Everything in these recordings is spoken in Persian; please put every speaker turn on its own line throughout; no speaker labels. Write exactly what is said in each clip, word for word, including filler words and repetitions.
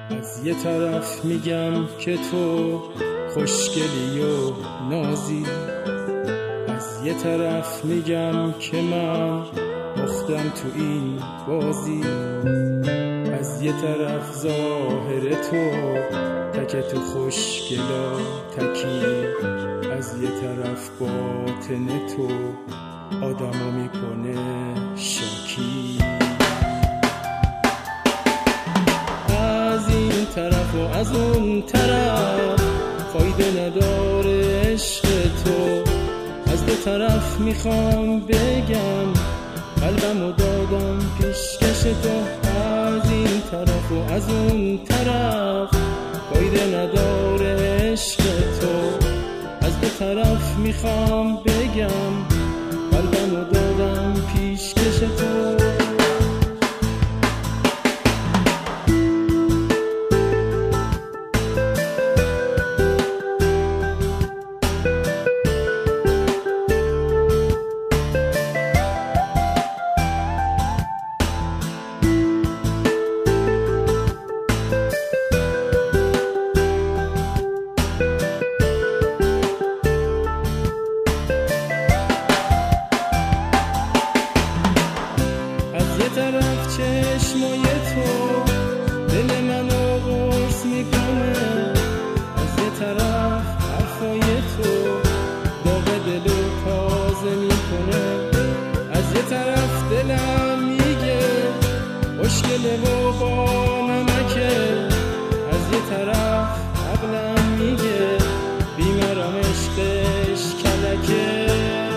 از یه طرف میگم که تو خوشگلی و نازی، از یه طرف میگم که من باختم تو این بازی. از یه طرف ظاهر تو تک تو خوشگلا تکی، از یه طرف باطن تو آدمو میکنه شاکی. از این طرف و از اون طرف فایده نداره عشق تو، از دو طرف میخوام بگم قلبمو دادم پیشکش تو. از این طرف و از اون طرف فایده نداره عشق تو، از دو طرف میخوام بگم قلبمو دادم پیشکش تو. طرف چشمای تو دل منو قرص میکنه، از یه طرف حرفای تو داغ دلو تازه میکنه. از یه طرف دلم میگه خوشگله و با نمکه، از یه طرف عقلم میگه بیمارم عشقش کلکه.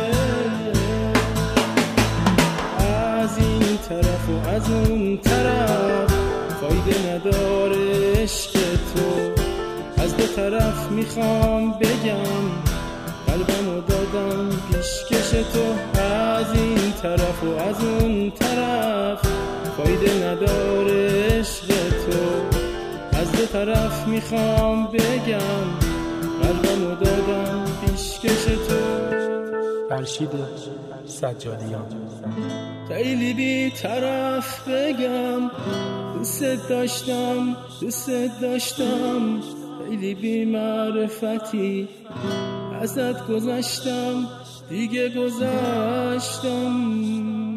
طرف و از اون طرف فایده نداره عشق تو، از دو طرف میخوام بگم قلبمو دادم پیشکش تو. از این طرف و از اون طرف فایده نداره عشق تو، از دو طرف میخوام بگم قلبمو دادم پیشکش تو.
فرشید سجادیان.
خیلی بی طرف بگم دوست داشتم دوست داشتم، خیلی بی معرفتی ازت گذشتم دیگه گذشتم.